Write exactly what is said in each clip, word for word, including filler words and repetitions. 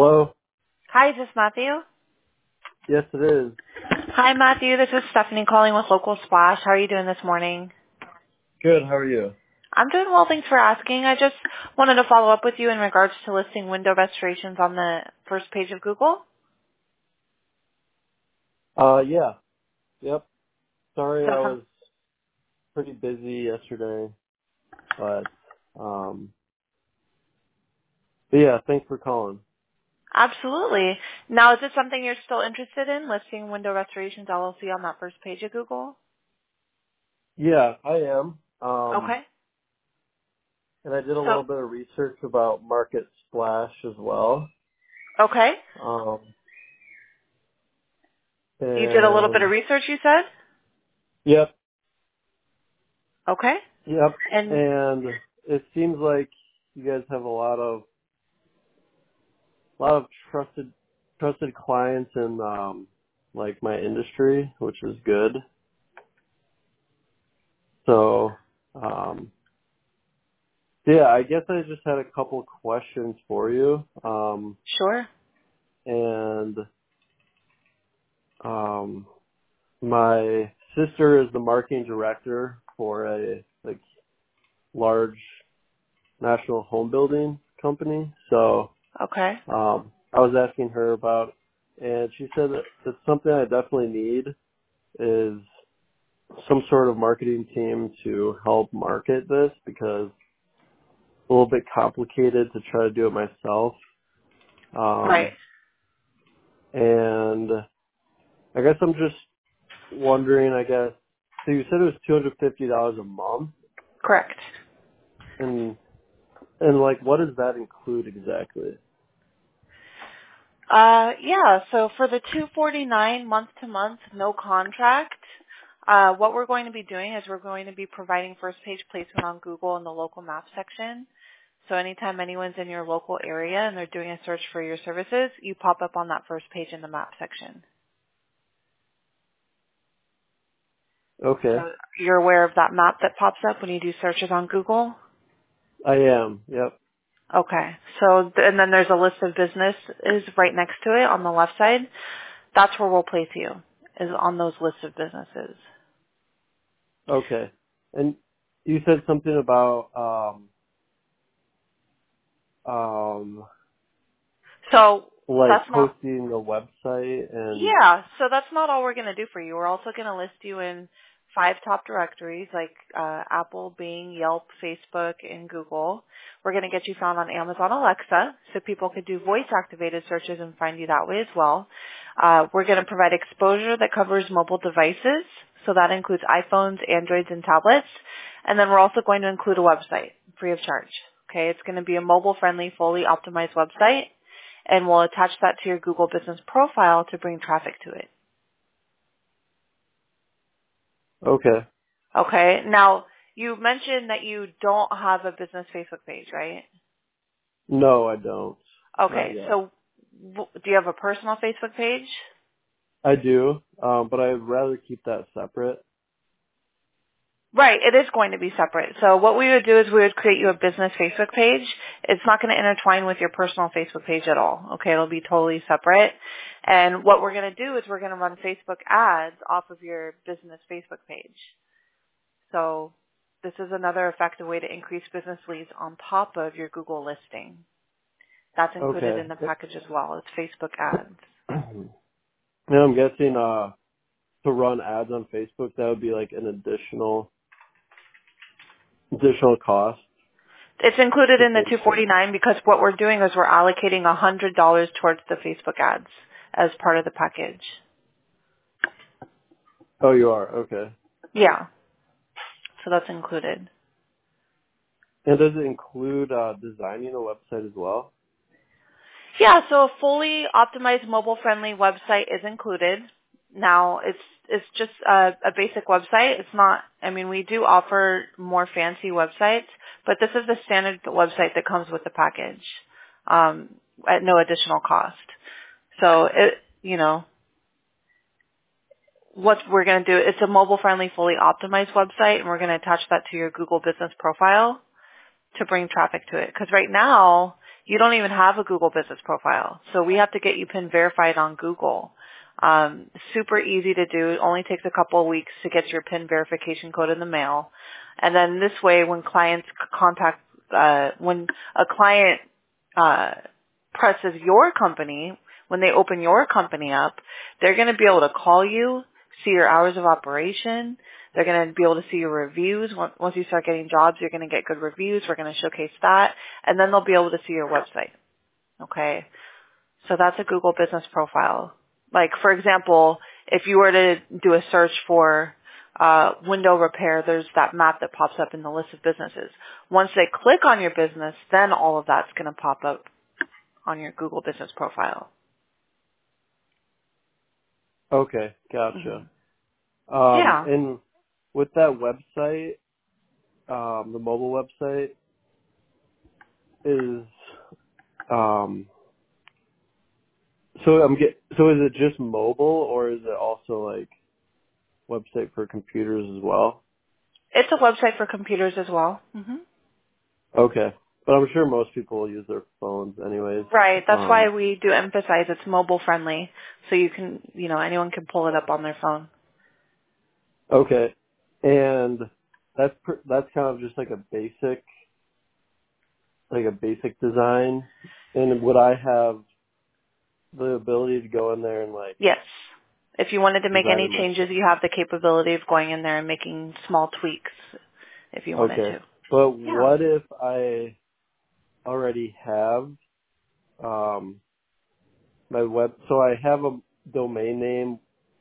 Hello? Hi, is this Matthew? Yes, it is. Hi, Matthew. This is Stephanie calling with Local Splash. How are you doing this morning? Good, how are you? I'm doing well. Thanks for asking. I just wanted to follow up with you in regards to listing window restorations on the first page of Google. Uh, yeah. Yep. Sorry So I some, was pretty busy yesterday, but, um, but yeah, thanks for calling. absolutely. Now, is this something you're still interested in, listing Window Restorations L L C on that first page of Google? Yeah, I am. Um, Okay. and I did a So, little bit of research about Market Splash as well. okay. Um, You did a little bit of and, research, you said? yep, Okay. yep. And And it seems like you guys have a lot of, a lot of trusted, trusted clients in, um, like my industry, which is good. So, um, yeah, I guess I just had a couple questions for you. Um, sure. and um, my sister is the marketing director for a like large national home building company. So Okay. um, I was asking her about, and she said that it's something I definitely need is some sort of marketing team to help market this because it's a little bit complicated to try to do it myself. Right. Um, and I guess I'm just wondering, I guess, so you said it was two hundred fifty dollars a month, Correct. and, and like, what does that include exactly? Uh, yeah, so for the two forty-nine month to month, no contract, uh, what we're going to be doing is we're going to be providing first page placement on Google in the local map section. So anytime anyone's in your local area and they're doing a search for your services, you pop up on that first page in the map section. So Okay. you're aware of that map that pops up when you do searches on Google? I am, yep. Okay. So, th- and then there's a list of businesses right next to it on the left side. That's where we'll place you, is on those lists of businesses. Okay. And you said something about, um, um, So like that's not, posting a website and, yeah, so that's not all we're going to do for you. We're also going to list you in five top directories like uh, Apple, Bing, Yelp, Facebook, and Google. We're going to get you found on Amazon Alexa so people could do voice-activated searches and find you that way as well. Uh, we're going to provide exposure that covers mobile devices, so that includes iPhones, Androids, and tablets. And then we're also going to include a website free of charge. Okay, it's going to be a mobile-friendly, fully optimized website, and we'll attach that to your Google Business profile to bring traffic to it. okay. Okay. Now, you mentioned that you don't have a business Facebook page, right? No, I don't. Not Okay. yet. So w- do you have a personal Facebook page? I do, um, but I'd rather keep that separate. Right. It is going to be separate. So what we would do is we would create you a business Facebook page. It's not going to intertwine with your personal Facebook page at all. Okay. It'll be totally separate. And what we're going to do is we're going to run Facebook ads off of your business Facebook page. So this is another effective way to increase business leads on top of your Google listing. That's included Okay. in the package as well. It's Facebook ads. And I'm guessing, uh, to run ads on Facebook, that would be like an additional additional cost It's included to in the pay two for. forty-nine because what we're doing is we're allocating one hundred dollars towards the Facebook ads as part of the package. Oh, you are? Okay. Yeah, so that's included. And does it include uh, designing a website as well? Yeah, so a fully optimized mobile-friendly website is included. Now, it's it's just a, a basic website. It's not, I mean, we do offer more fancy websites, but this is the standard website that comes with the package um, at no additional cost. So, it, you know, what we're going to do, it's a mobile-friendly, fully optimized website, and we're going to attach that to your Google Business profile to bring traffic to it. Because right now, You don't even have a Google business profile. So we have to get you PIN verified on Google. Um, super easy to do. It only takes a couple of weeks to get your PIN verification code in the mail. And then this way, when clients contact, uh, when a client uh, presses your company, when they open your company up, they're going to be able to call you, see your hours of operation. They're going to be able to see your reviews. Once once you start getting jobs, you're going to get good reviews. We're going to showcase that. And then they'll be able to see your website. Okay? So that's a Google business profile. Like, for example, if you were to do a search for uh, window repair, there's that map that pops up in the list of businesses. Once they click on your business, then all of that's going to pop up on your Google business profile. Okay, hmm gotcha. Um, Yeah. and with that website, um, the mobile website is, um, so I'm get, so is it just mobile or is it also like website for computers as well? It's a website for computers as well. hmm Okay, but I'm sure most people use their phones anyways. Right. That's why Um, we do emphasize it's mobile friendly, so you can, you know, anyone can pull it up on their phone. okay, and that's pr- that's kind of just like a basic, like a basic design. And would I have the ability to go in there and like Yes. If you wanted to make design any it myself? changes, you have the capability of going in there and making small tweaks if you wanted Okay. to. But Yeah. what if I already have um my web so I have a domain name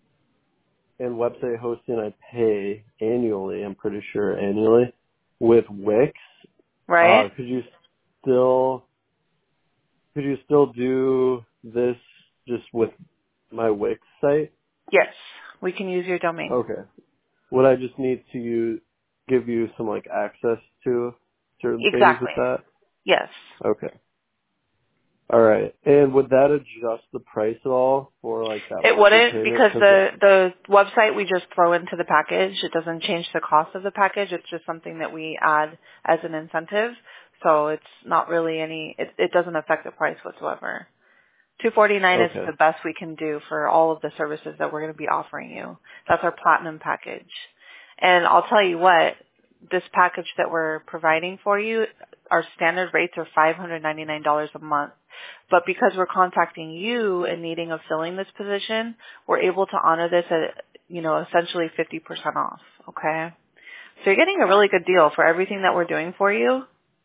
and website hosting I pay annually, I'm pretty sure annually, with Wix. Right? Uh could you still could you still do this just with my Wix site? Yes. We can use your domain. Okay. Would I just need to use, give you some like access to certain things with Exactly. that? Yes. Okay. All right. And would that adjust the price at all for like that It monthly wouldn't payment? because Cause the the website we just throw into the package. It doesn't change the cost of the package. It's just something that we add as an incentive. So it's not really any. It, it doesn't affect the price whatsoever. two forty-nine is okay. the best we can do for all of the services that we're going to be offering you. That's our platinum package. And I'll tell you what, this package that we're providing for you, our standard rates are five hundred ninety-nine dollars a month. But because we're contacting you and needing of filling this position, we're able to honor this at, you know, essentially fifty percent off. Okay? So you're getting a really good deal for everything that we're doing for you.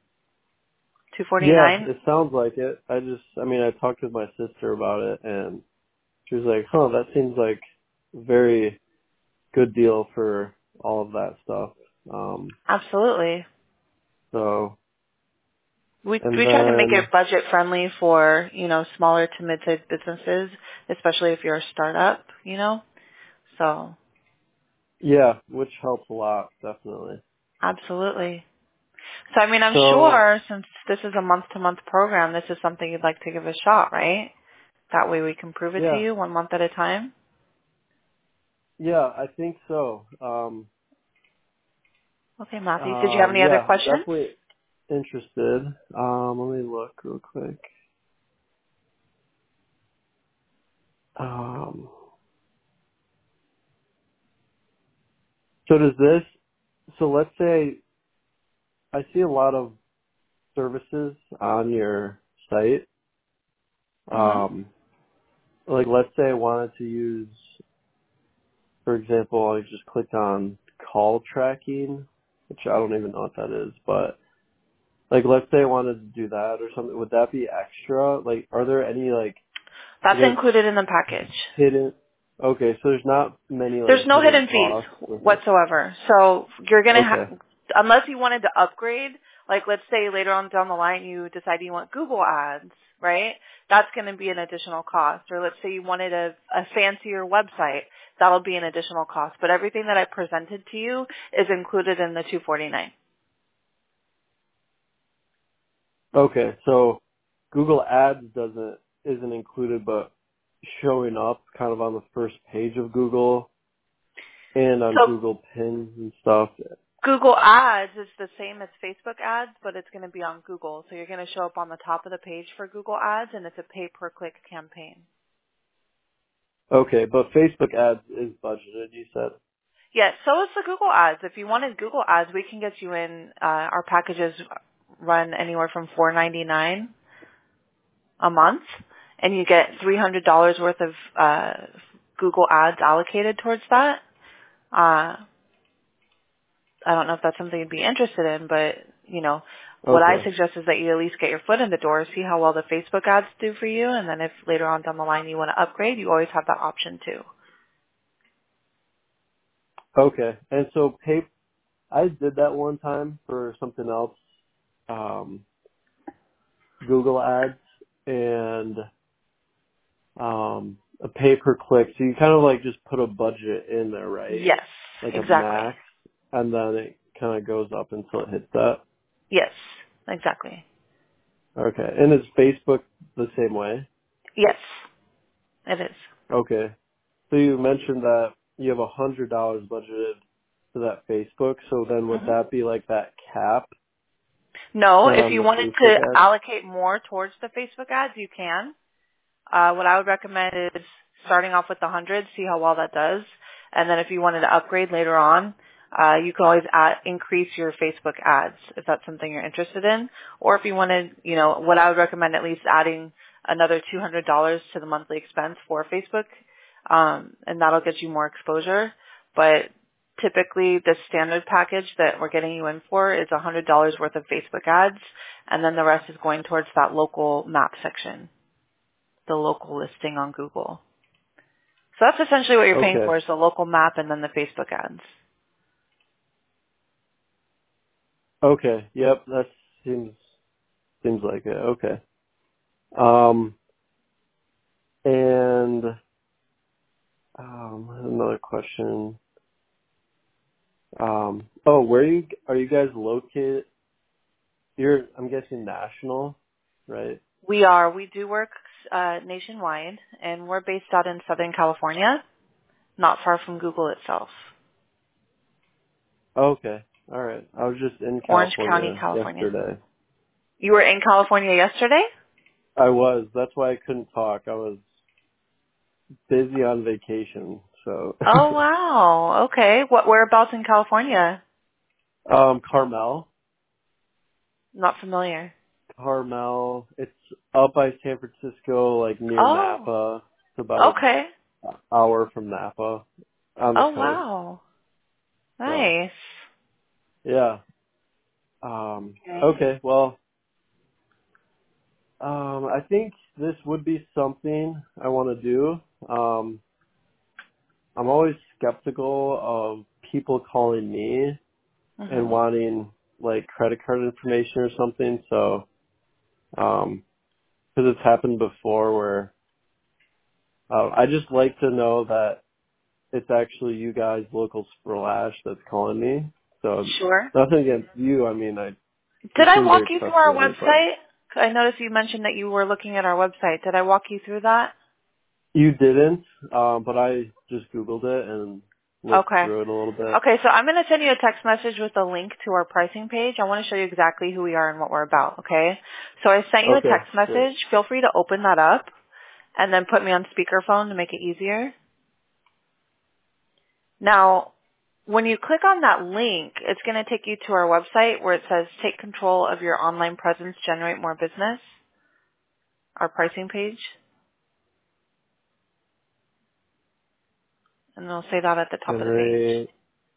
two Yeah, forty-nine. it sounds like it. I just, I mean, I talked with my sister about it and she was like, huh, that seems like a very good deal for all of that stuff. Um, Absolutely. so, We and we try to make then, it budget friendly for, you know, smaller to mid-sized businesses, especially if you're a startup, you know. So, yeah, which helps a lot, definitely. absolutely. So, I mean, I'm So, sure since this is a month-to-month program, this is something you'd like to give a shot, right? That way we can prove it to yeah, you one month at a time. yeah, I think so. Um, Okay, Matthew. Did you have um, any other yeah, I'm questions? definitely interested. Um, let me look real quick. Um, so does this, so let's say I see a lot of services on your site. Mm-hmm. Um, like let's say I wanted to use, for example, I just clicked on call tracking, which I don't even know what that is, but like let's say I wanted to do that or something, would that be extra? Like are there any like, I That's guess included in the package. hidden, okay, so there's not many like There's no hidden hidden fees costs with it. whatsoever. So you're going to Okay, have, unless you wanted to upgrade, like let's say later on down the line you decide you want Google ads, right? That's going to be an additional cost. Or let's say you wanted a, a fancier website, that'll be an additional cost. But everything that I presented to you is included in the two forty-nine. okay, so Google Ads doesn't, isn't included, but showing up kind of on the first page of Google and on So Google Pins and stuff. Google Ads is the same as Facebook ads, but it's going to be on Google. So you're going to show up on the top of the page for Google Ads, and it's a pay-per-click campaign. Okay, but Facebook ads is budgeted, you said? Yes, so is the Google Ads. If you wanted Google Ads, we can get you in. Uh, our packages run anywhere from four ninety-nine a month, and you get three hundred dollars worth of uh, Google Ads allocated towards that. Uh, I don't know if that's something you'd be interested in, but, you know, what I Okay. suggest is that you at least get your foot in the door, see how well the Facebook ads do for you, and then if later on down the line you want to upgrade, you always have that option too. Okay. And so pay, I did that one time for something else, um, Google ads and, um, a pay per click. So you kind of like just put a budget in there, right? Yes, Like a exactly. max, and then it kind of goes up until it hits that. Yes, exactly. Okay. And is Facebook the same way? Yes, it is. Okay. So you mentioned that you have a hundred dollars budgeted for that Facebook. So then would hmm that be like that cap No, then if on you the wanted Facebook to ad? allocate more towards the Facebook ads, you can. Uh, what I would recommend is starting off with the one hundred, see how well that does. And then if you wanted to upgrade later on, uh, you can always add, increase your Facebook ads if that's something you're interested in. Or if you wanted, you know, what I would recommend at least adding another two hundred dollars to the monthly expense for Facebook, um, and that'll get you more exposure. But typically the standard package that we're getting you in for is one hundred dollars worth of Facebook ads, and then the rest is going towards that local map section, the local listing on Google. So that's essentially what you're paying Okay. for, is the local map and then the Facebook ads. Okay. Yep. That seems seems like it. Okay. Um. And um, another question. Um. Oh, where are you are you guys located? You're I'm guessing national, right? We are. We do work uh, nationwide, and we're based out in Southern California, not far from Google itself. Okay. All right. I was just in Orange County, California California. yesterday. You were in California yesterday? I was. That's why I couldn't talk. I was busy on vacation. So, Oh, wow. Okay. What? Whereabouts in California? um, Carmel, Not familiar. Carmel. It's up by San Francisco, like near Oh, Napa. It's about okay. an hour from Napa on the Oh, coast. wow. So, Nice. yeah. Um, Okay. okay. Well, um, I think this would be something I want to do. Um, I'm always skeptical of people calling me and Mhm. wanting like credit card information or something. So, um, because it's happened before where uh, I just like to know that it's actually you guys, local Splash, that's calling me. So Sure. nothing against you. I mean, I you Did I seem walk very you through our trustworthy, but website? I noticed you mentioned that you were looking at our website. Did I walk you through that? you didn't. Um, but I just Googled it and looked Okay. through it a little bit. Okay, so I'm going to send you a text message with a link to our pricing page. I want to show you exactly who we are and what we're about, okay? So I sent you a Okay, text great. message. Feel free to open that up and then put me on speakerphone to make it easier. Now, when you click on that link, it's going to take you to our website where it says take control of your online presence, generate more business, our pricing page. And it'll say that at the top of the page. Generate.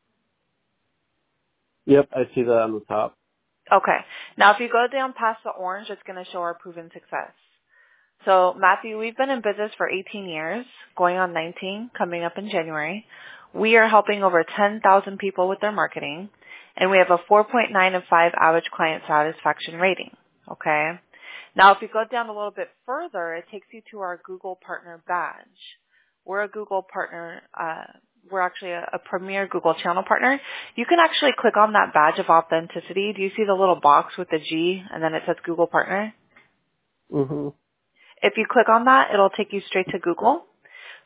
Yep, I see that on the top. Okay. Now, if you go down past the orange, it's going to show our proven success. So, Matthew, we've been in business for eighteen years, going on nineteen, coming up in January. We are helping over ten thousand people with their marketing, and we have a four point nine of five average client satisfaction rating. Okay? Now, if you go down a little bit further, it takes you to our Google Partner Badge. We're a Google Partner, uh, we're actually a, a premier Google Channel partner. You can actually click on that badge of authenticity. Do you see the little box with the G, and then it says Google Partner? Mhm. If you click on that, it'll take you straight to Google.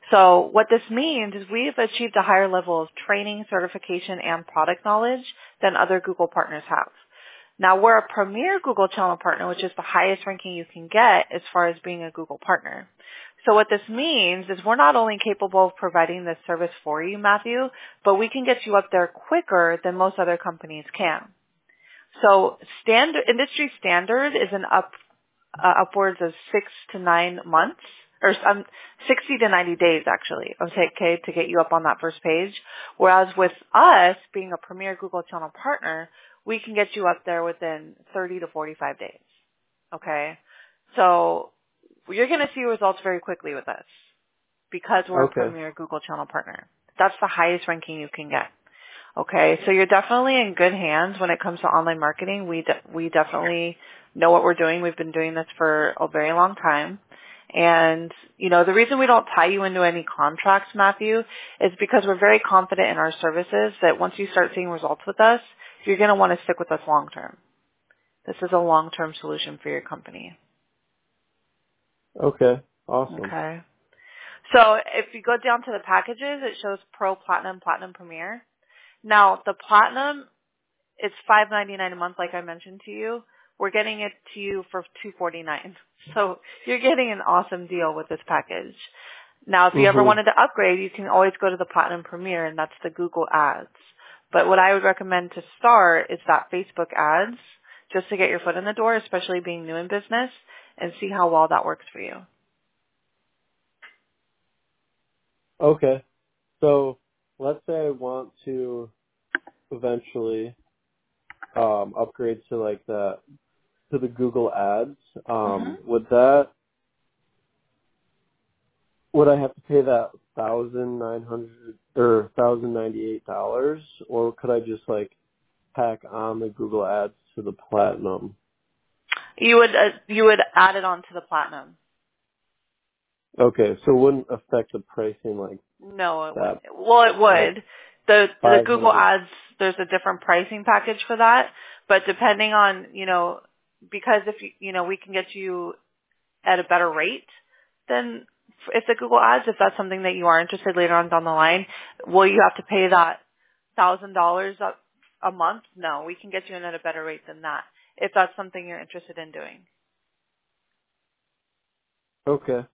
So what this means is we've achieved a higher level of training, certification, and product knowledge than other Google partners have. Now, we're a premier Google channel partner, which is the highest ranking you can get as far as being a Google partner. So what this means is we're not only capable of providing this service for you, Matthew, but we can get you up there quicker than most other companies can. So standard, industry standard is an up, uh, upwards of six to nine months, or um, sixty to ninety days actually, okay, to get you up on that first page. Whereas with us being a premier Google channel partner, we can get you up there within thirty to forty-five days. Okay? So you're going to see results very quickly with us because we're Okay. a premier Google channel partner. That's the highest ranking you can get. Okay? So you're definitely in good hands when it comes to online marketing. We de- we definitely know what we're doing. We've been doing this for a very long time. And, you know, the reason we don't tie you into any contracts, Matthew, is because we're very confident in our services that once you start seeing results with us, you're going to want to stick with us long term. This is a long-term solution for your company. Okay. Awesome. Okay. So if you go down to the packages, it shows Pro, Platinum, Platinum Premier. Now, the Platinum, it's five ninety-nine a month, like I mentioned to you. We're getting it to you for two forty-nine. So you're getting an awesome deal with this package. Now, if you Mm-hmm. ever wanted to upgrade, you can always go to the Platinum Premier, and that's the Google Ads. But what I would recommend to start is that Facebook Ads, just to get your foot in the door, especially being new in business, and see how well that works for you. Okay. So let's say I want to eventually um, upgrade to like the to the Google Ads. Mm-hmm. Um, would that would I have to pay that thousand nine hundred or thousand ninety eight dollars, or could I just like tack on the Google Ads to the Platinum? You would uh, you would add it on to the Platinum. Okay, so it wouldn't affect the pricing like No, it that, wouldn't. Well, it like would. The the five Google hundred. Ads, there's a different pricing package for that, but depending on, you know, because if you, you know, we can get you at a better rate than if the Google Ads, if that's something that you are interested later on down the line, will you have to pay that one thousand dollars a a month? No, we can get you in at a better rate than that if that's something you're interested in doing. Okay.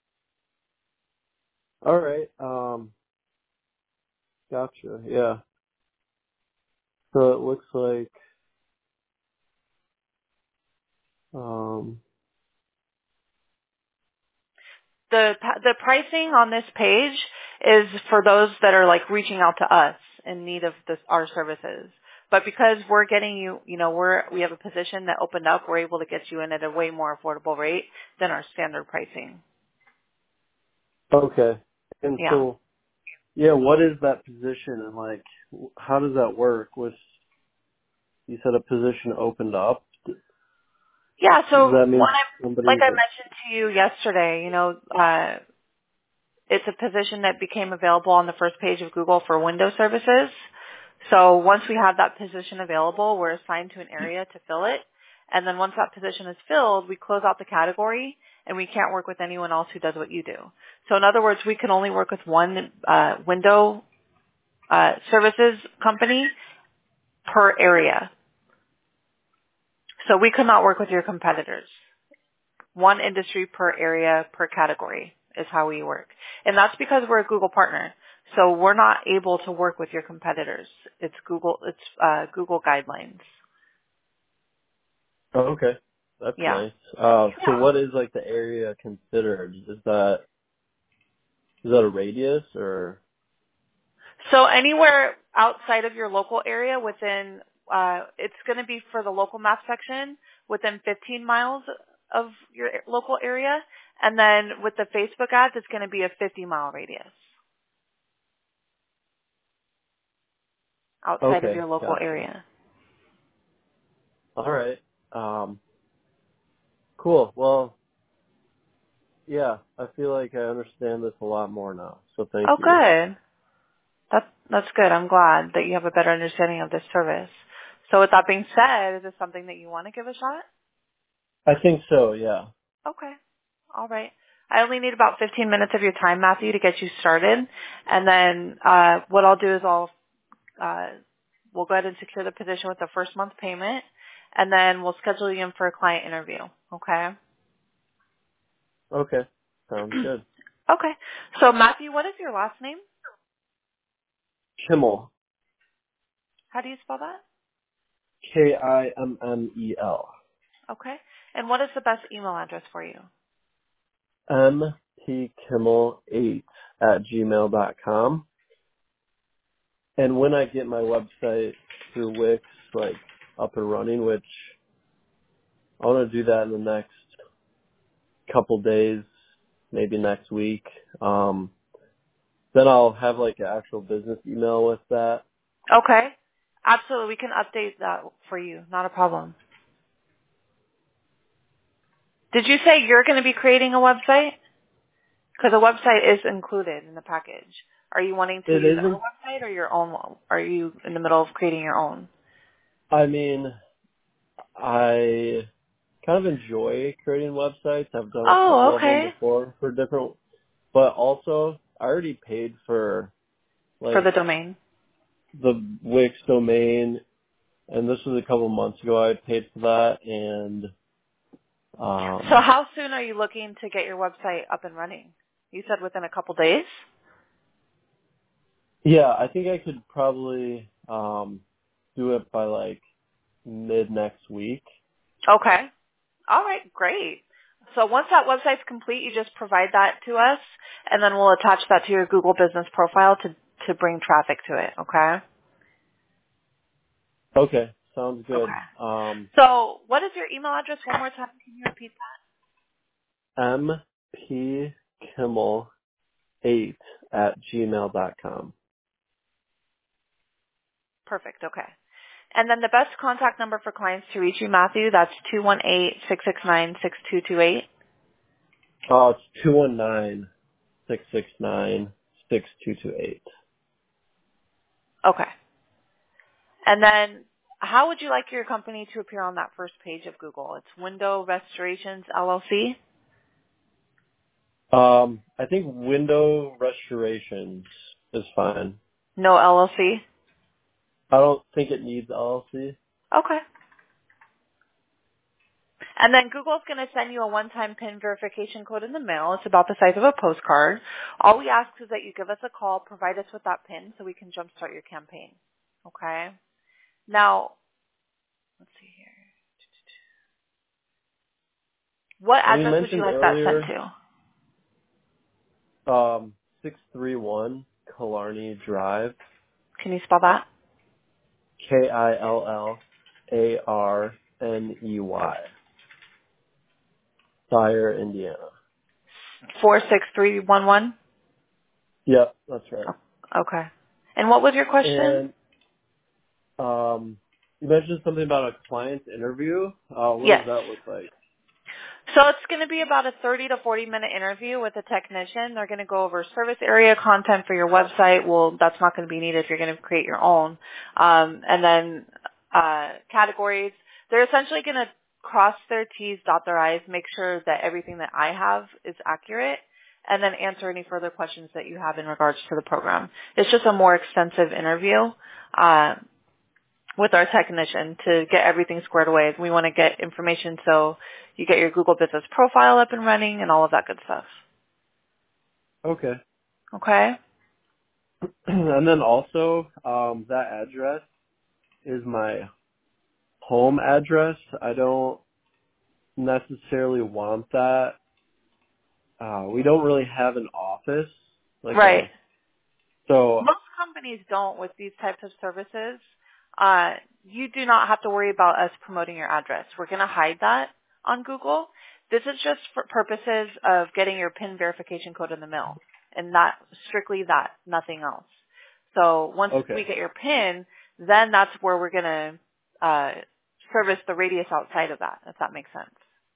All right. Um, gotcha. Yeah. So it looks like um. The the pricing on this page is for those that are like reaching out to us in need of this, our services. But because we're getting you, you know, we're we have a position that opened up, we're able to get you in at a way more affordable rate than our standard pricing. Okay. And Yeah. so, yeah, what is that position and like, how does that work? Was you said a position opened up? Does Yeah, so that mean when I, like somebody I like? mentioned to you yesterday, you know, uh, it's a position that became available on the first page of Google for window services. So once we have that position available, we're assigned to an area to fill it. And then once that position is filled, we close out the category and we can't work with anyone else who does what you do. So in other words, we can only work with one uh, window uh, services company per area. So we could not work with your competitors. One industry per area per category is how we work. And that's because we're a Google partner. So we're not able to work with your competitors. It's Google, it's uh, Google guidelines. Oh, okay, that's Yeah. nice. Uh, so Yeah. what is like the area considered? Is that is that a radius or? So anywhere outside of your local area within, uh, it's going to be for the local map section within fifteen miles of your local area. And then with the Facebook ads, it's going to be a fifty mile radius outside of Okay, your local gotcha. area. All right. Um, cool. Well, yeah, I feel like I understand this a lot more now. So thank Oh, you. good. That's that's good. I'm glad that you have a better understanding of this service. So with that being said, is this something that you want to give a shot? I think so. Yeah. Okay. All right. I only need about fifteen minutes of your time, Matthew, to get you started. And then uh, what I'll do is I'll uh, we'll go ahead and secure the position with the first month payment, and then we'll schedule you in for a client interview. Okay? Okay. Sounds good. Okay. So, Matthew, what is your last name? Kimmel. How do you spell that? K I M M E L. Okay. And what is the best email address for you? M T Kimmel eight at gmail dot com. And when I get my website through Wix, like, up and running, which I want to do that in the next couple days, maybe next week, um, then I'll have, like, an actual business email with that. Okay. Absolutely. We can update that for you. Not a problem. Did you say you're going to be creating a website? Because a website is included in the package. Are you wanting to It use our isn't, website or your own one? Are you in the middle of creating your own? I mean, I kind of enjoy creating websites. I've done a Oh, couple of them okay. before for different, but also I already paid for, For like, the domain. the Wix domain, and this was a couple months ago. I paid for that, and So um, how soon are you looking to get your website up and running? You said within a couple days? yeah, I think I could probably um, do it by like mid next week. Okay. All right, great. So once that website's complete, you just provide that to us, and then we'll attach that to your Google Business profile to, to bring traffic to it, okay? Okay, sounds good. Okay. Um, So what is your email address one more time? Can you repeat that? M P Kimmel eight at gmail dot com. Perfect, okay. And then the best contact number for clients to reach you, Matthew, that's two one eight, six six nine, six two two eight. Oh, it's two one nine six six nine six two two eight. Okay. And then how would you like your company to appear on that first page of Google? It's Window Restorations, L L C? Um, I think window restorations is fine. No L L C? I don't think it needs L L C. Okay. And then Google's going to send you a one-time PIN verification code in the mail. It's about the size of a postcard. All we ask is that you give us a call, provide us with that PIN so we can jumpstart your campaign. Okay? Now, let's see here. What And you address would you mentioned like that sent earlier, to? um, six three one Killarney Drive, Can you spell that? K I L L A R N E Y, Sire, Indiana. four six three one one? Yep, that's right. Oh, okay. And what was your question? And um, you mentioned something about a client interview. Uh, what does Yes. that look like? So it's going to be about a thirty to forty minute interview with a technician. They're going to go over service area content for your website. Well, that's not going to be needed if you're going to create your own. Um, and then uh, categories. They're essentially going to cross their T's, dot their I's, make sure that everything that I have is accurate, and then answer any further questions that you have in regards to the program. It's just a more extensive interview. Uh, with our technician to get everything squared away. We want to get information so you get your Google Business profile up and running and all of that good stuff. Okay. Okay? And then also, um, that address is my home address. I don't necessarily want that. Uh, we don't really have an office, like Right. a, so, Most companies don't with these types of services. Uh, you do not have to worry about us promoting your address. We're going to hide that on Google. This is just for purposes of getting your PIN verification code in the mail. And that, strictly that, nothing else. So once we okay. get your PIN, then that's where we're going to uh, service the radius outside of that, if that makes sense.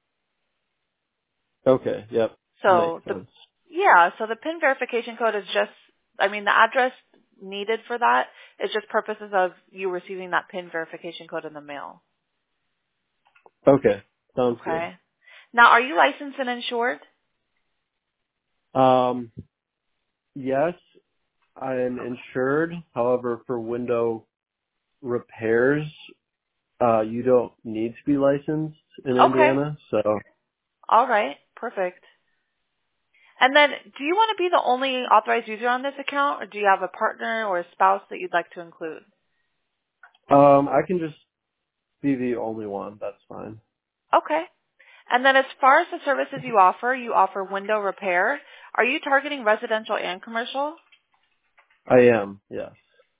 Okay, yep. So Makes the sense. yeah, so the PIN verification code is just, I mean, the address needed for that is just purposes of you receiving that PIN verification code in the mail. Okay, sounds good. Okay. Now, are you licensed and insured? Um, yes, I'm insured. However, for window repairs, uh, you don't need to be licensed in Okay. Indiana. So, All right. Perfect. And then, do you want to be the only authorized user on this account, or do you have a partner or a spouse that you'd like to include? um, I can just be the only one. That's fine. Okay. And then as far as the services you offer, you offer window repair. Are you targeting residential and commercial? I am. Yes.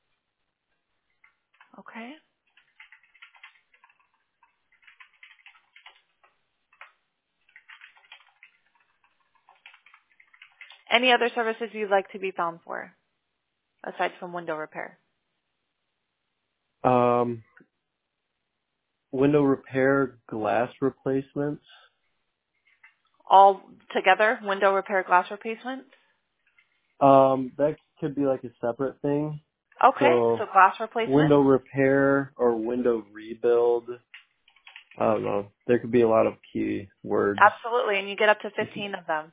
Okay. Any other services you'd like to be found for, aside from window repair? Um, window repair, glass replacements. All together, window repair, glass replacement? Um, that could be like a separate thing. Okay, So so glass replacement? window repair or window rebuild. I don't know. There could be a lot of key words. Absolutely, and you get up to fifteen of them.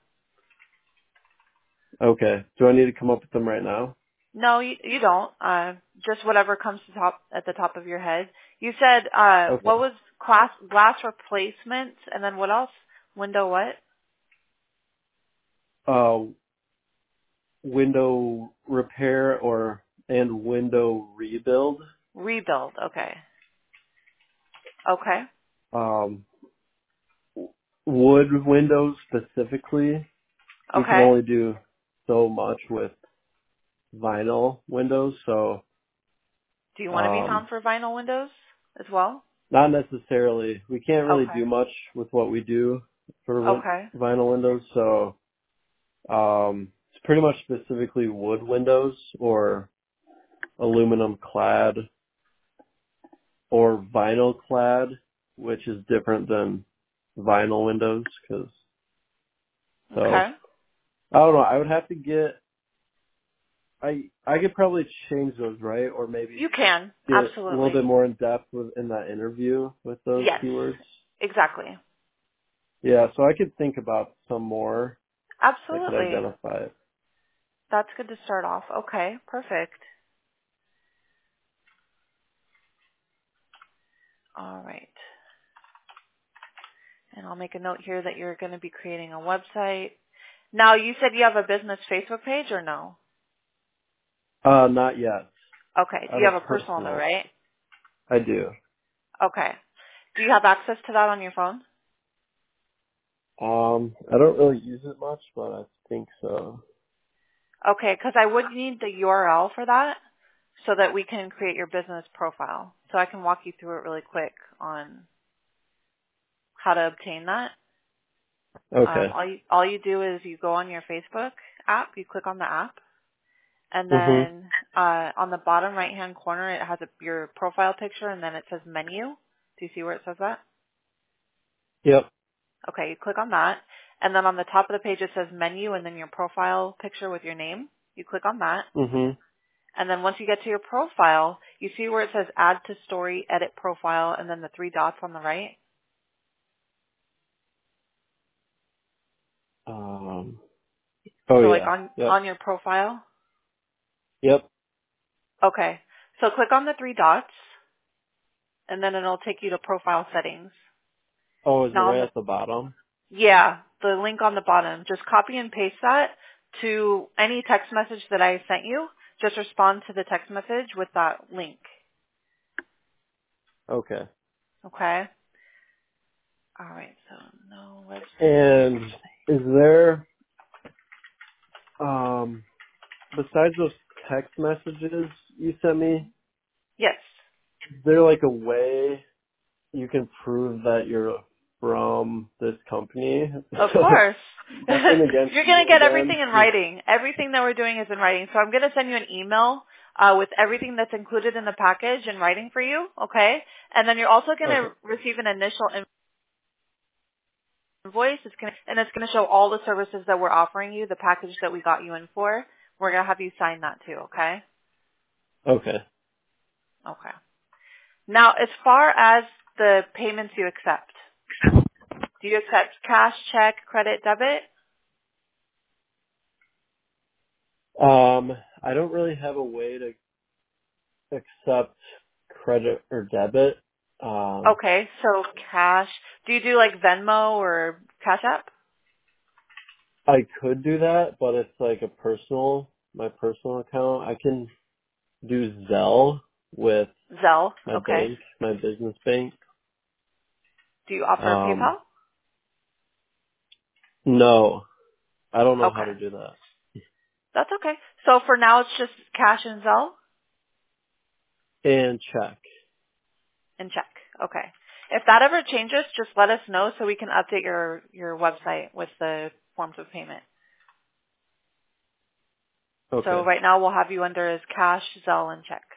Okay. Do I need to come up with them right now? No, you, you don't. Uh, just whatever comes to top at the top of your head. You said uh, Okay. what was glass glass replacement, and then what else? Window what? Uh, window repair or and window rebuild. Rebuild. Okay. Okay. Um, wood windows specifically. We can Okay. only do so much with vinyl windows, so Do you want to be um, found for vinyl windows as well? not necessarily. We can't really Okay. do much with what we do for win- Okay. vinyl windows, so um, it's pretty much specifically wood windows or aluminum clad or vinyl clad, which is different than vinyl windows. Cause so Okay. I don't know. I would have to get. I I could probably change those, right? Or maybe You can. get a little Absolutely. bit more in depth with, in that interview with those Yes. keywords. Exactly. Yeah, so I could think about some more that could Absolutely. identify it. That's good to start off. Okay. Perfect. All right. And I'll make a note here that you're going to be creating a website. Now, you said you have a business Facebook page or no? Uh, not yet. Okay. I Do have you a have a personal though, personal. right? I do. Okay. Do you have access to that on your phone? Um, I don't really use it much, but I think so. Okay, because I would need the U R L for that so that we can create your business profile. So I can walk you through it really quick on how to obtain that. Um, Okay. all you all you do is you go on your Facebook app, you click on the app, and Mhm. then uh, on the bottom right hand corner it has a, your profile picture, and then it says menu. Do you see where it says that? Yep. Okay, you click on that, and then on the top of the page it says menu, and then your profile picture with your name. You click on that, Mhm. and then once you get to your profile, you see where it says add to story, edit profile, and then the three dots on the right. Um. Oh So like yeah. on Yep. on your profile. Yep. Okay, so click on the three dots, and then it'll take you to profile settings. Oh, is it Now on right the at the bottom? yeah, the link on the bottom, just copy and paste that to any text message that I sent you. Just respond to the text message with that link. Okay. Okay? All right, so no website. And is there um besides those text messages you sent me, Yes. is there like a way you can prove that you're from this company? Of So course. nothing against You're going you to get again. everything in Just writing. Everything that we're doing is in writing. So I'm going to send you an email uh, with everything that's included in the package in writing for you, okay? And then you're also going okay. to receive an initial invoice, it's going to, and it's going to show all the services that we're offering you, the package that we got you in for. We're going to have you sign that too, okay? Okay. Okay. Now, as far as the payments you accept, do you accept cash, check, credit, debit? Um, I don't really have a way to accept credit or debit. Um, Okay, so cash. Do you do like Venmo or Cash App? I could do that, but it's like a personal, my personal account. I can do Zelle with Zelle. my Okay. bank, my business bank. Do you offer Um, PayPal? no, I don't know how Okay. to do that. That's okay. So for now, it's just cash and Zelle And check. and check. Okay. If that ever changes, just let us know so we can update your, your website with the forms of payment. So Okay. right now we'll have you under as cash, Zelle, and check.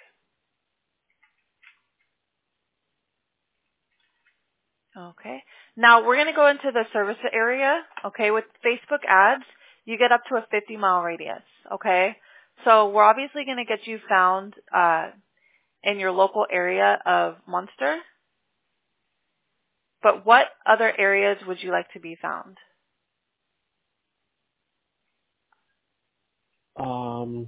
Okay. Now we're going to go into the service area. Okay. With Facebook ads, you get up to a fifty mile radius. Okay. So we're obviously going to get you found, uh, in your local area of Munster. But what other areas would you like to be found? Um,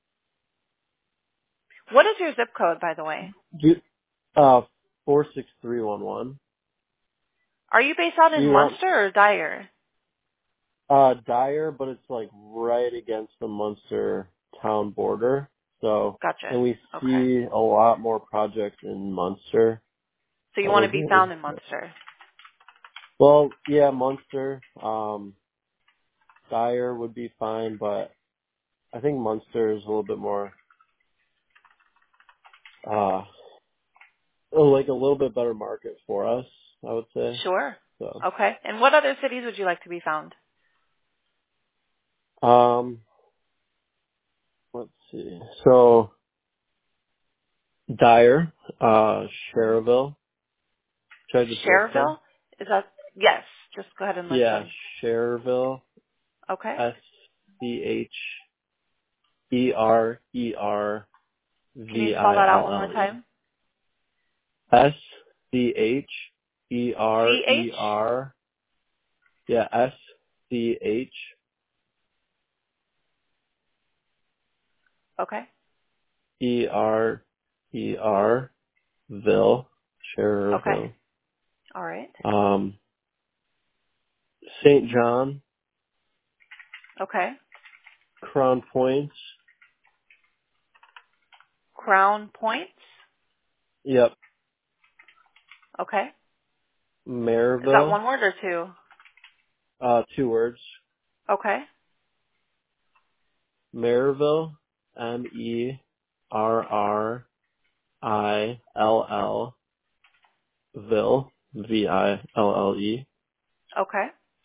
What is your zip code, by the way? do, uh, four six three one one. Are you based out Do in you want, Munster or Dyer? uh, Dyer, but it's like right against the Munster town border. So, Gotcha. and we Okay. see a lot more projects in Munster. So you want to be Probably. found in Munster. Well, yeah, Munster, um, Dyer would be fine, but I think Munster is a little bit more, uh, like a little bit better market for us, I would say. Sure. So, Okay. And what other cities would you like to be found? um, let's see. So, Dyer, uh, hmm Cherville. Should I just list them? Cherville? Is that? Yes. Just go ahead and list Yeah, them. Cherville, Okay. S C H E R E R Can you V spell I that out L one more L E. time? S C H E R C H? E R. Yeah, S C H Okay. E R E R Ville, Okay. Cherville. All right. Um, Saint John, Okay. Crown Point. Crown Points? Yep, Okay. Is that Maryville. one word or two? Uh, two words. Okay. Maryville, M E R R I L L, Ville, V I L L E. Okay.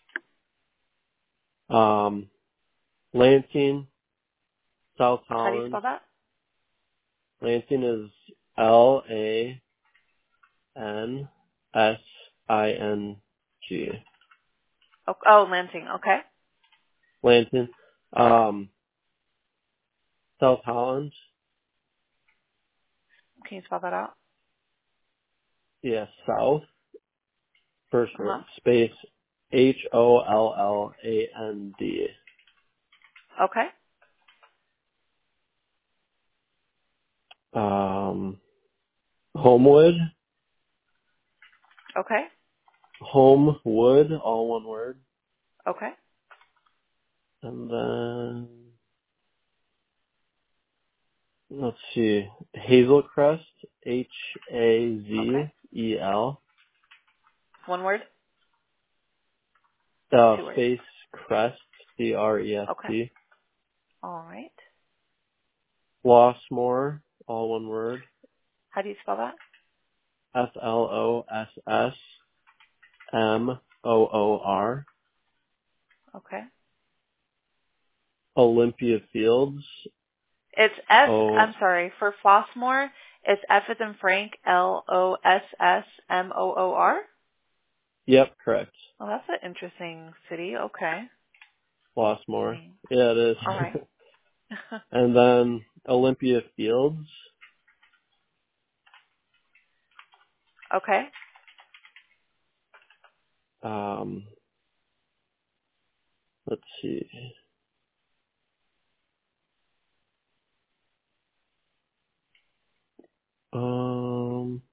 Um, Lansing, South How do you Holland. spell that? Lansing is L A N S I N G. Oh, oh Lansing. Okay. Lansing. Um, South Holland. Can you spell that out? Yeah, South. First word, Uh-huh. space, H O L L A N D. Okay. Um, Homewood. Okay. Homewood, all one word. Okay. And then, let's see, Hazelcrest, H A Okay. Z E L. One word? Uh, Two words. space, crest, C R E S Okay. T. All right. Flossmoor, all one word. How do you spell that? F L O S S M O O R. Okay. Olympia Fields. It's F, O. I'm sorry, for Flossmoor, it's F as in Frank, L O S S M O O R? Yep, correct. Oh, that's an interesting city. Okay. Flossmoor. Name. Yeah, it is. All right. And then Olympia Fields. Okay. Um, let's see. Um,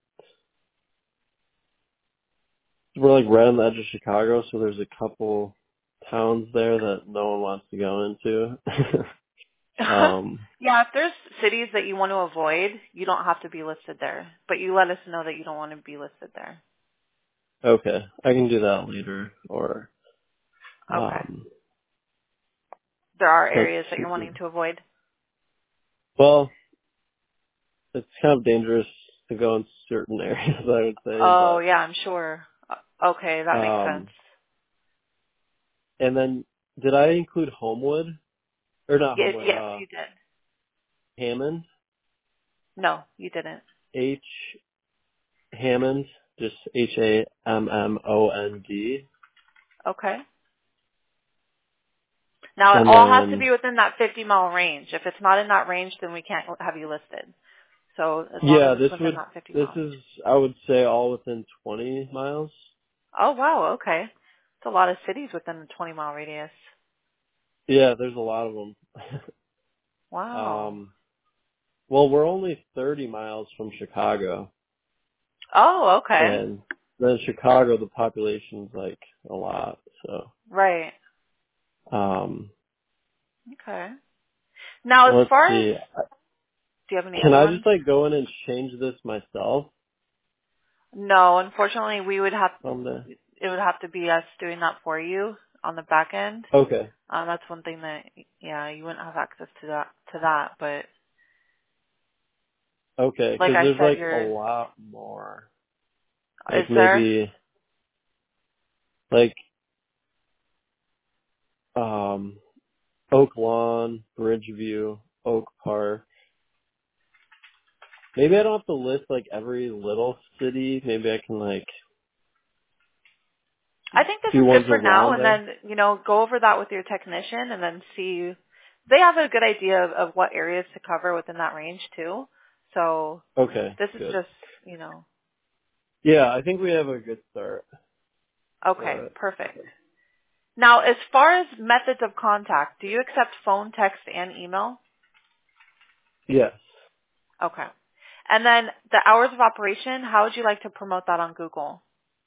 we're like right on the edge of Chicago, so there's a couple towns there that no one wants to go into. um, Yeah, if there's cities that you want to avoid, you don't have to be listed there. But you let us know that you don't want to be listed there. okay, I can do that later, or Okay. um, There are let's areas that you're see. wanting to avoid? Well, it's kind of dangerous to go in certain areas, I would say, Oh, but yeah, I'm sure. Uh, Okay, that makes sense. um, and then did I include Homewood or not Yes, Homewood? yes, Uh, you did. Hammond, No, you didn't. H Hammond, just H A M M O N D, Okay. Now, it and all has to be then within that fifty mile range. If it's not in that range, then we can't have you listed. So as long as yeah, it's this within would that fifty this mile range. is I would say all within twenty miles. Oh, wow, okay. It's a lot of cities within a twenty mile radius. Yeah, there's a lot of them. Wow. um, well, we're only thirty miles from Chicago, Oh, okay. and then Chicago, the population's like a lot. So, Right. um, Okay. Now, as let's far as, see. do you have any Can other I ones? just like go in and change this myself No, unfortunately, we would have, someday? it would have to be us doing that for you on the back end. Okay. Um, that's one thing that, yeah, you wouldn't have access to that, to that, but Okay, like because I there's said, like a you're, lot more. is Like there? maybe like um Oak Lawn, Bridgeview, Oak Park. Maybe I don't have to list like every little city. Maybe I can like I think this do is good ones for now, around and there. then, you know, go over that with your technician and then see. They have a good idea of, of what areas to cover within that range too. So Okay, this is good. just, you know, Yeah, I think we have a good start okay, for it. perfect. Now, as far as methods of contact, do you accept phone, text, and email? Yes. Okay. And then the hours of operation, how would you like to promote that on Google?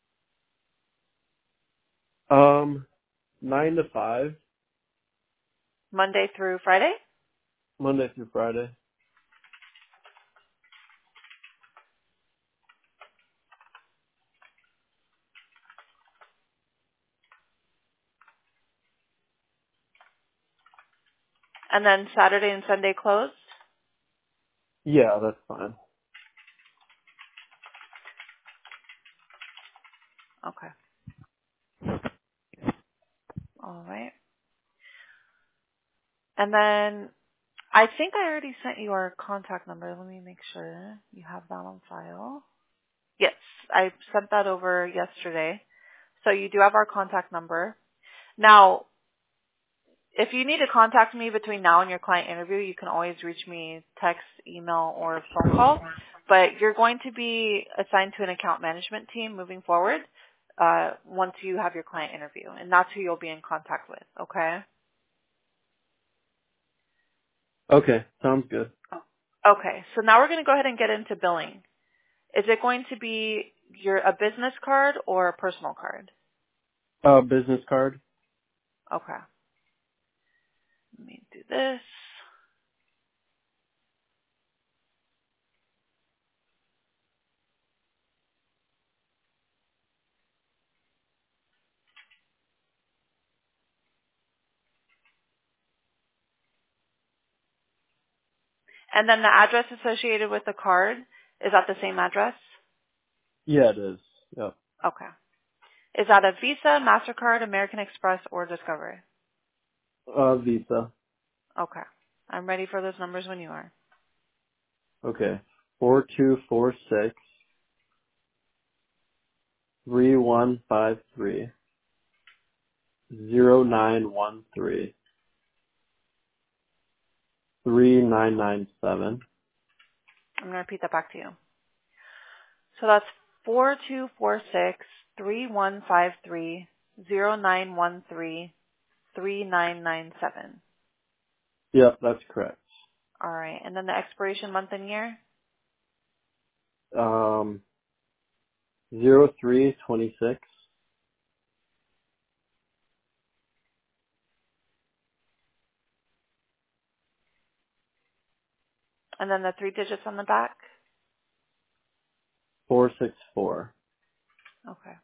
Um, nine to five, Monday through Friday? Monday through Friday. And then Saturday and Sunday closed? Yeah, that's fine. Okay. All right. And then I think I already sent you our contact number. Let me make sure you have that on file. Yes, I sent that over yesterday. So you do have our contact number. Now, if you need to contact me between now and your client interview, you can always reach me text, email, or phone call. But you're going to be assigned to an account management team moving forward uh, once you have your client interview. And that's who you'll be in contact with, okay? Okay, sounds good. Okay, so now we're going to go ahead and get into billing. Is it going to be your a business card or a personal card? Uh, business card. Okay. Let me do this. And then the address associated with the card, is that the same address? Yeah, it is. Yep. Okay. Is that a Visa, MasterCard, American Express, or Discover? Uh, Visa. Okay. I'm ready for those numbers when you are. Okay. Four two four six three one five three zero nine one three three nine nine seven. I'm going to repeat that back to you. So that's four two four six three one five three zero nine one three three nine nine seven. Yep, that's correct. All right. And then the expiration month and year? Um, zero three twenty six. And then the three digits on the back? Four six four. Okay.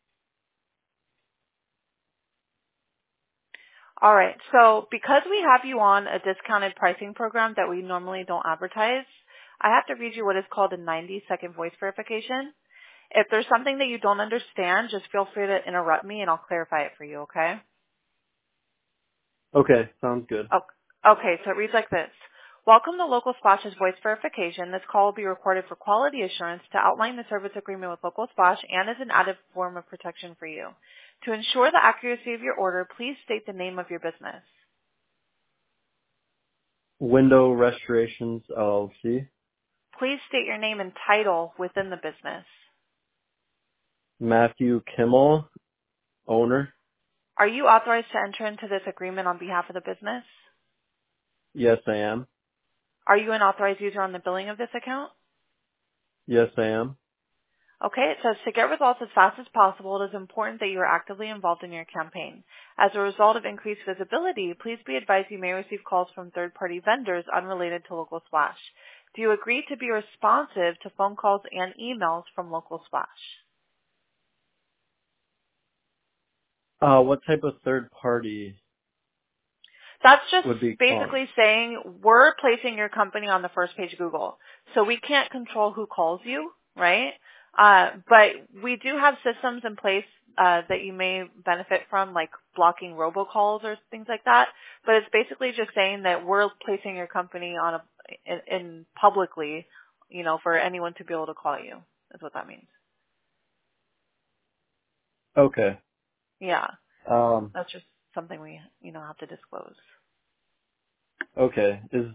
All right. So because we have you on a discounted pricing program that we normally don't advertise, I have to read you what is called a ninety second voice verification. If there's something that you don't understand, just feel free to interrupt me and I'll clarify it for you, okay? Okay, sounds good. Oh, okay, so it reads like this. Welcome to Local Splash's voice verification. This call will be recorded for quality assurance to outline the service agreement with Local Splash and as an added form of protection for you. To ensure the accuracy of your order, please state the name of your business. Window Restorations L L C. Please state your name and title within the business. Matthew Kimmel, owner. Are you authorized to enter into this agreement on behalf of the business? Yes, I am. Are you an authorized user on the billing of this account? Yes, I am. Okay, it says to get results as fast as possible, it is important that you are actively involved in your campaign. As a result of increased visibility, please be advised you may receive calls from third-party vendors unrelated to Local Splash. Do you agree to be responsive to phone calls and emails from Local Splash? Uh, what type of third party That's just would be calling? basically saying we're placing your company on the first page of Google. So we can't control who calls you, right? Uh, but we do have systems in place uh, that you may benefit from, like blocking robocalls or things like that. But it's basically just saying that we're placing your company on a in, in publicly, you know, for anyone to be able to call you. That's what that means. Okay. Yeah, Um, that's just something we, you know, have to disclose. okay. Is,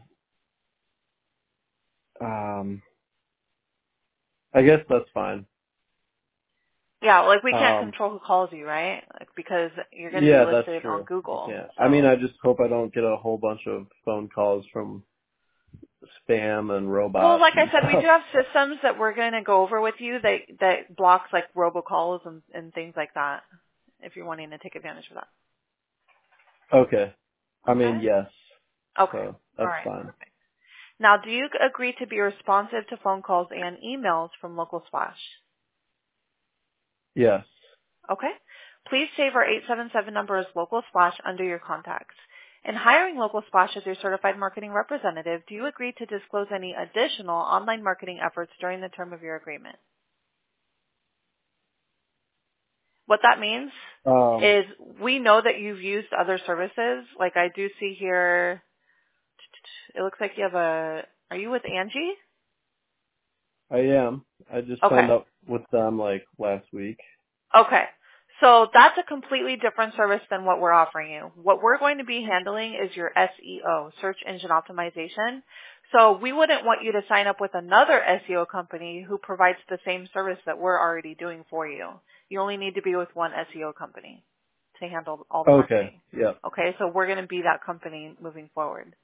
um, I guess that's fine. Yeah, like we can't Um, control who calls you, right? Like because you're going to be yeah, that's listed on true. You Google. can't. I mean, So, I just hope I don't get a whole bunch of phone calls from spam and well, robots like I and said, we do stuff. have systems that we're going to go over with you that that blocks like robocalls and and things like that. If you're wanting to take advantage of that. Okay. I Okay. mean, yes. Okay. So All that's right. fine. Perfect. Now, do you agree to be responsive to phone calls and emails from Local Splash? Yes. Okay. Please save our eight seven seven number as Local Splash under your contacts. In hiring Local Splash as your certified marketing representative, do you agree to disclose any additional online marketing efforts during the term of your agreement? What that means Um, is we know that you've used other services. Like I do see here, it looks like you have a, are you with Angie? I am. I just Okay. signed up with them like last week. Okay. So that's a completely different service than what we're offering you. What we're going to be handling is your S E O, search engine optimization. So we wouldn't want you to sign up with another S E O company who provides the same service that we're already doing for you. You only need to be with one S E O company to handle all the Okay. marketing. Yeah. Okay, so we're going to be that company moving forward.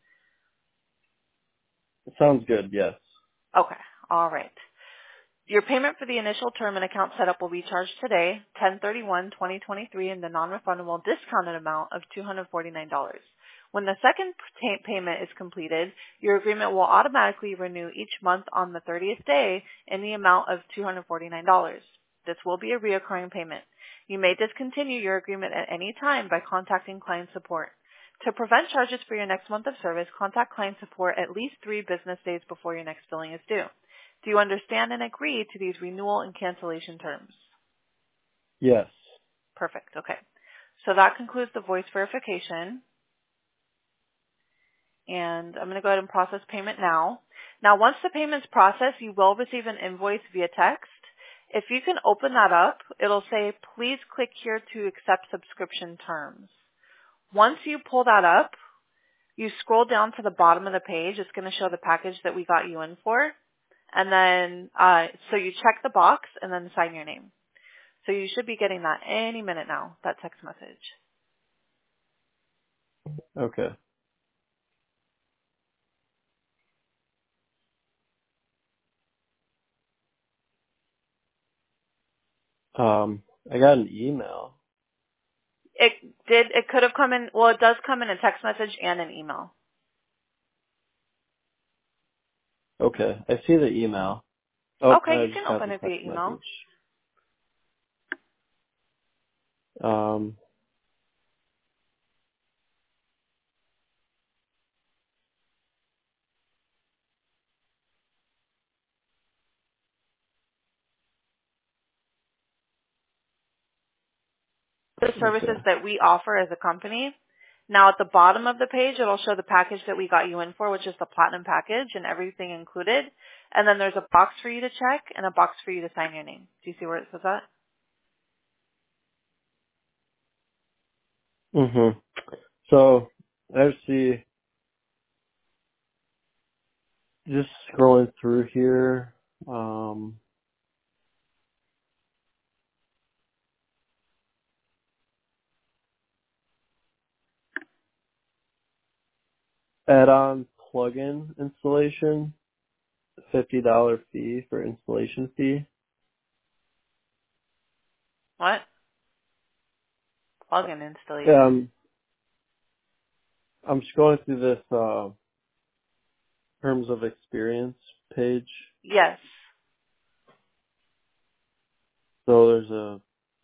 Sounds good. Yes. Okay, all right. Your payment for the initial term and account setup will be charged today, ten thirty-one twenty twenty-three, in the non-refundable discounted amount of two hundred forty-nine dollars. When the second pay- payment is completed, your agreement will automatically renew each month on the thirtieth day in the amount of two hundred forty-nine dollars. This will be a reoccurring payment. You may discontinue your agreement at any time by contacting client support. To prevent charges for your next month of service, contact client support at least three business days before your next billing is due. Do you understand and agree to these renewal and cancellation terms? Yes. Perfect. Okay. So that concludes the voice verification. And I'm going to go ahead and process payment now. Now, once the payment's processed, you will receive an invoice via text. If you can open that up, it'll say, please click here to accept subscription terms. Once you pull that up, you scroll down to the bottom of the page. It's going to show the package that we got you in for. And then, uh, so you check the box and then sign your name. So you should be getting that any minute now, that text message. Okay. Um, I got an email. It did. It could have come in. Well, it does come in a text message and an email. Okay, I see the email. Oh, Okay, I you just can got open the it via text email. message. Um, The services okay. that we offer as a company. Now, at the bottom of the page, it'll show the package that we got you in for, which is the platinum package and everything included. And then there's a box for you to check and a box for you to sign your name. Do you see where it says that? Mhm. So I see. Just scrolling through here. Um, add-on plugin installation, fifty dollar fee for installation fee. What? Plugin installation. Um, I'm scrolling through this uh, terms of experience page. Yes. So there's a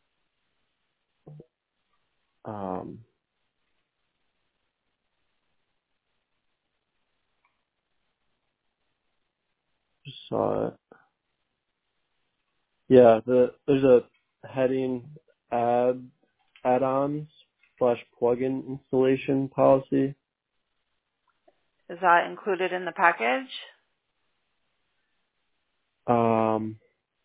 um, just saw it. Yeah, the there's a heading add add-ons slash plugin installation policy. Is that included in the package? Um,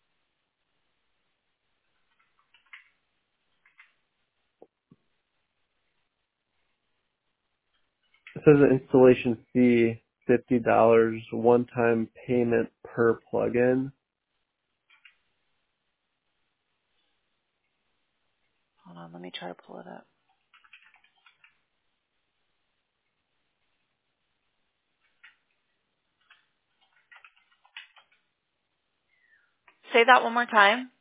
it says an installation fee fifty dollars, one time payment per plugin. Hold on, let me try to pull it up. Say that one more time.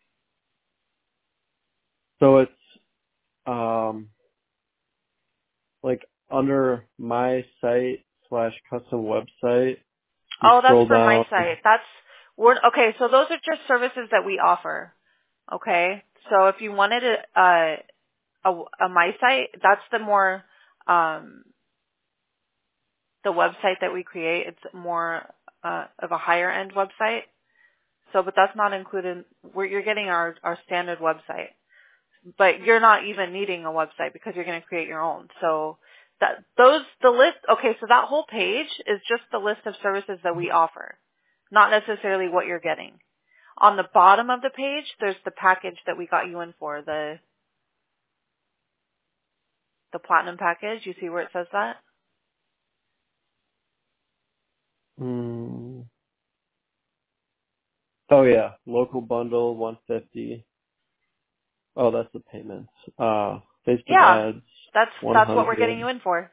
So it's um like under my site slash custom website. You Oh, that's scroll for my down. site. That's we're okay. So those are just services that we offer. Okay. So if you wanted a a, a, a my site, that's the more um, the website that we create. It's more uh, of a higher end website. So, but that's not included. Where you're getting our our standard website, but you're not even needing a website because you're going to create your own. So that those the list. Okay, so that whole page is just the list of services that we offer, not necessarily what you're getting. On the bottom of the page, there's the package that we got you in for, the the platinum package. You see where it says that? Mm, oh yeah, local bundle one fifty. Oh, that's the payments. Uh, Facebook Yeah, ads that's one that's what we're getting you hundred. in for.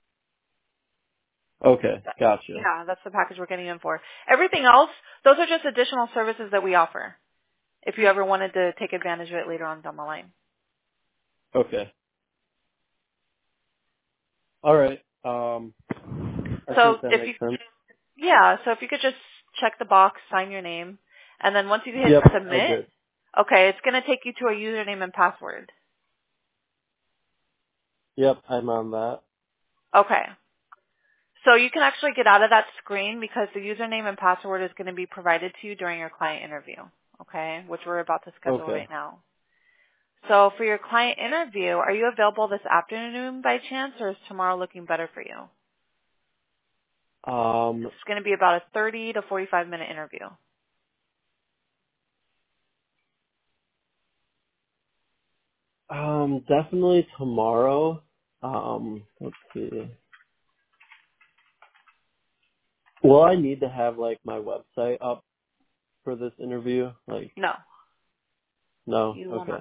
Okay, gotcha. Yeah, that's the package we're getting you in for. Everything else, those are just additional services that we offer. If you ever wanted to take advantage of it later on down the line. Okay. All right. Um, I So think that if you, makes sense. yeah, so if you could just check the box, sign your name, and then once you hit Yep, I submit, did. okay, it's going to take you to a username and password. Yep, I'm on that. Okay. So you can actually get out of that screen because the username and password is going to be provided to you during your client interview, okay, which we're about to schedule Okay. right now. So for your client interview, are you available this afternoon by chance, or is tomorrow looking better for you? Um, It's going to be about a thirty to forty-five minute interview. um, definitely tomorrow. Um, let's see. Will I need to have like my website up for this interview? Like, No, no. you will Okay. not.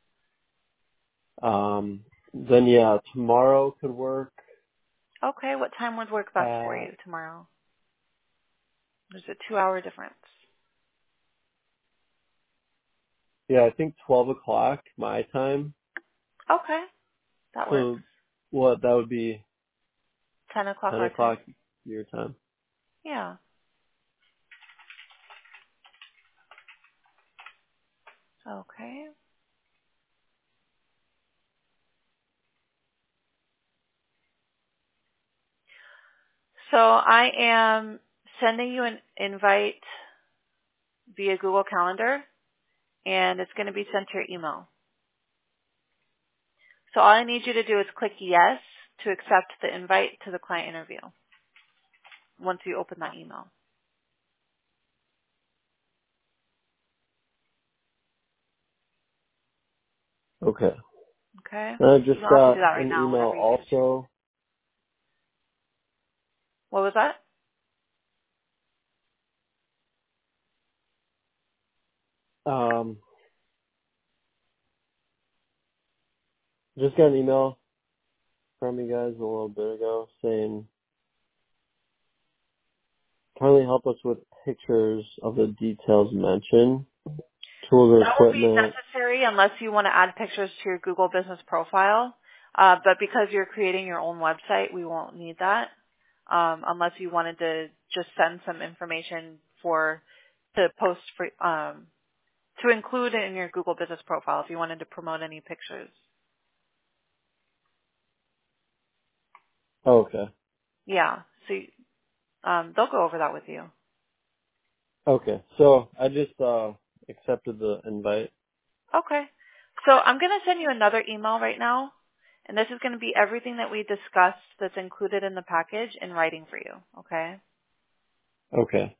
Um, then yeah, tomorrow could work Okay, what time would work best for at you tomorrow? There's a two hour difference. Yeah, I think twelve o'clock my time. Okay, that works. So what, that would be ten o'clock ten our time. o'clock your time. Yeah. Okay. So I am sending you an invite via Google Calendar, and it's going to be sent to your email. So all I need you to do is click yes to accept the invite to the client interview once you open that email. Okay. Okay? And I You just don't have to do got that right an now, email whenever you get a chance. also. What was that? Um, just got an email from you guys a little bit ago saying, kindly help us with pictures of the details mentioned, tools or That won't be equipment. necessary unless you want to add pictures to your Google business profile. Uh, but because you're creating your own website, we won't need that. Um, unless you wanted to just send some information for to post for um, to include in your Google business profile if you wanted to promote any pictures. Oh, okay. Yeah, so you- um, they'll go over that with you. Okay. So I just uh accepted the invite. Okay. So I'm going to send you another email right now, and this is going to be everything that we discussed that's included in the package in writing for you. Okay. Okay.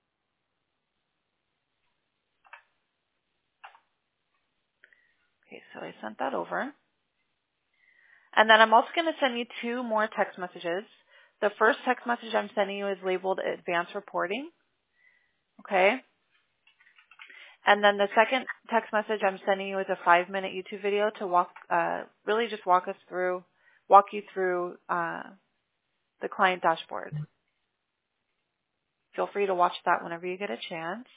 Okay, so I sent that over. And then I'm also going to send you two more text messages. The first text message I'm sending you is labeled advanced reporting. Okay. And then the second text message I'm sending you is a five minute YouTube video to walk, uh, really just walk us through, walk you through, uh, the client dashboard. Feel free to watch that whenever you get a chance.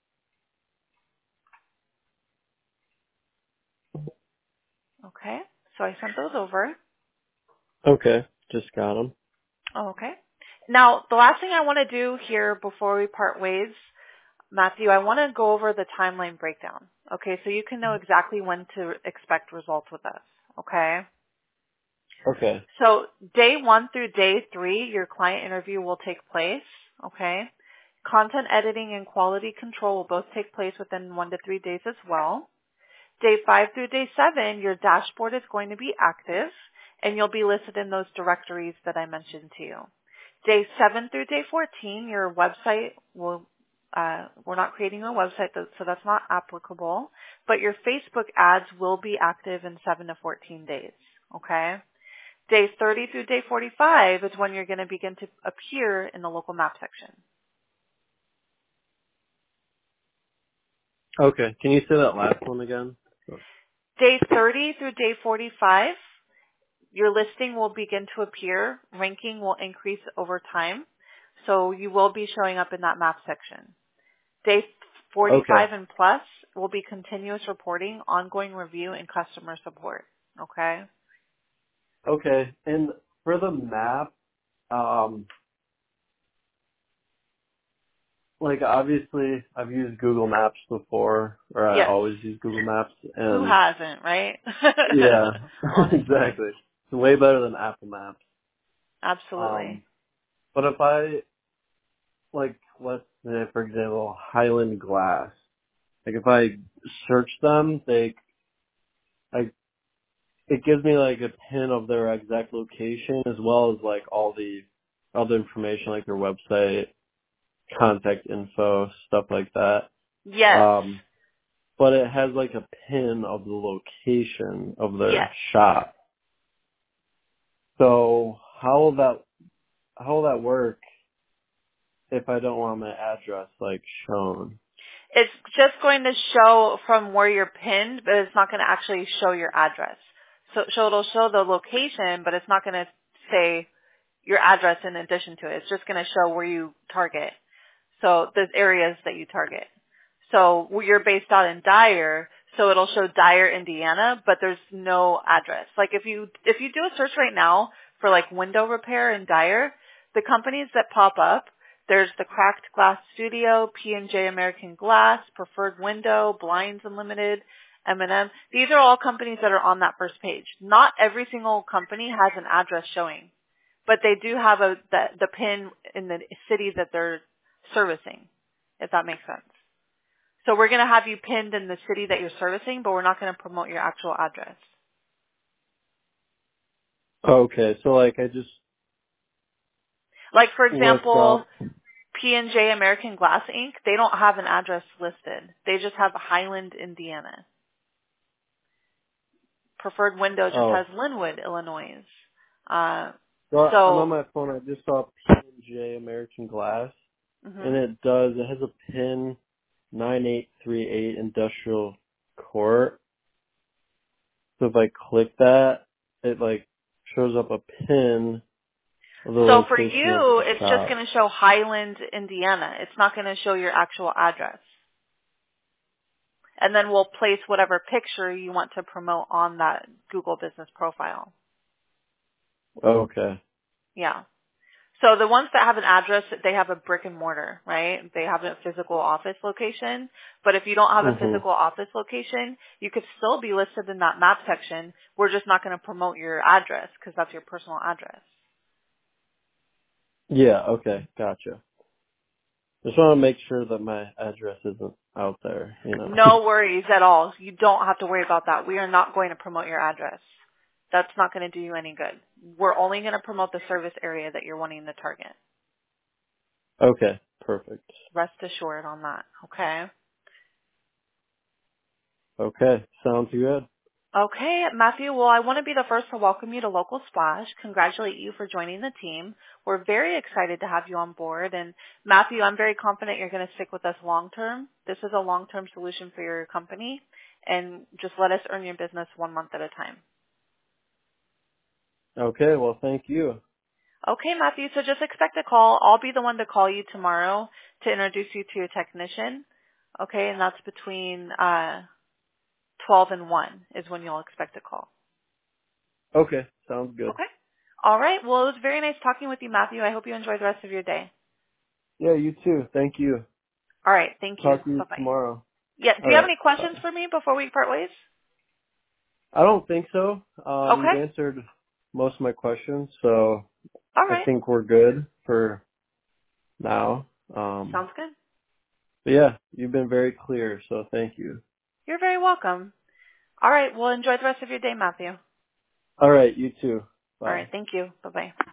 Okay. So I sent those over. Okay. Just got them. Oh, okay. Now, the last thing I want to do here before we part ways, Matthew, I want to go over the timeline breakdown. Okay, so you can know exactly when to expect results with us. Okay. Okay. So day one through day three, your client interview will take place. Okay. Content editing and quality control will both take place within one to three days as well. Day five through day seven, your dashboard is going to be active and you'll be listed in those directories that I mentioned to you. Day seven through day fourteen, your website will, uh, we're not creating a website, so that's not applicable, but your Facebook ads will be active in seven to fourteen days. Okay. Day thirty through day forty-five is when you're going to begin to appear in the local map section. Okay. Can you say that last one again? Day thirty through day forty-five, your listing will begin to appear. Ranking will increase over time. So you will be showing up in that map section. Day Okay. forty-five and plus will be continuous reporting, ongoing review, and customer support. Okay? Okay. And for the map, um, like obviously I've used Google Maps before, or I Yes. always use Google Maps, Who and hasn't, right? yeah, Honestly. exactly. It's way better than Apple Maps. Absolutely. Um, but if I, like, let's say, for example, Highland Glass, like if I search them, they, I, it gives me like a pin of their exact location as well as like all the other information, like their website, contact info, stuff like that. Yes. Um, but it has like a pin of the location of their Yes. shop. So how will that, how will that work if I don't want my address like shown? It's just going to show from where you're pinned, but it's not going to actually show your address. So, so it'll show the location, but it's not going to say your address in addition to it. It's just going to show where you target. So the areas that you target. So you're based out in Dyer, So it'll show Dyer, Indiana, but there's no address. Like if you if you do a search right now for like window repair in Dyer, the companies that pop up, there's the Cracked Glass Studio, P and J American Glass, Preferred Window, Blinds Unlimited, M and M. These are all companies that are on that first page. Not every single company has an address showing, but they do have a the, the pin in the city that they're servicing, if that makes sense. So we're going to have you pinned in the city that you're servicing, but we're not going to promote your actual address. Okay, so like I just Like, for looked example, up. P and J American Glass Incorporated, they don't have an address listed. They just have Highland, Indiana. Preferred Window just Oh, has Linwood, Illinois. Uh, well, I'm on so, my phone. I just saw P and J American Glass, and hmm it does. It has a pin nine eight three eight Industrial Court. So if I click that, it like shows up a pin of the so for location of you, the it's just shop. going to show Highland, Indiana. It's not going to show your actual address. And then we'll place whatever picture you want to promote on that Google business profile. Okay. Yeah. So the ones that have an address, they have a brick and mortar, right? They have a physical office location. But if you don't have a Mhm. physical office location, you could still be listed in that map section. We're just not going to promote your address because that's your personal address. Yeah. Okay. Gotcha. Just want to make sure that my address isn't out there. You know. No worries at all. You don't have to worry about that. We are not going to promote your address. That's not going to do you any good. We're only going to promote the service area that you're wanting to target. Okay. Perfect. Rest assured on that, okay? Okay. Sounds good. Okay, Matthew, well, I want to be the first to welcome you to Local Splash, congratulate you for joining the team. We're very excited to have you on board. And Matthew, I'm very confident you're going to stick with us long term. This is a long-term solution for your company. And just let us earn your business one month at a time. Okay. Well, thank you. Okay, Matthew, so just expect a call. I'll be the one to call you tomorrow to introduce you to a technician. Okay, and that's between uh, twelve and one is when you'll expect a call. Okay. Sounds good. Okay. All right. Well, it was very nice talking with you, Matthew. I hope you enjoy the rest of your day. Yeah. You too. Thank you. All right. Thank you. Talk to you Bye-bye. tomorrow. Yeah. Do All you have right. any questions Bye. for me before we part ways? I don't think so. Um, you've Okay. answered most of my questions, so All I right. think we're good for now. Um, Sounds good. but yeah, you've been very clear, so thank you. You're very welcome. All right. Well, enjoy the rest of your day, Matthew. All right, you too. All right. Bye. Thank you. Bye-bye.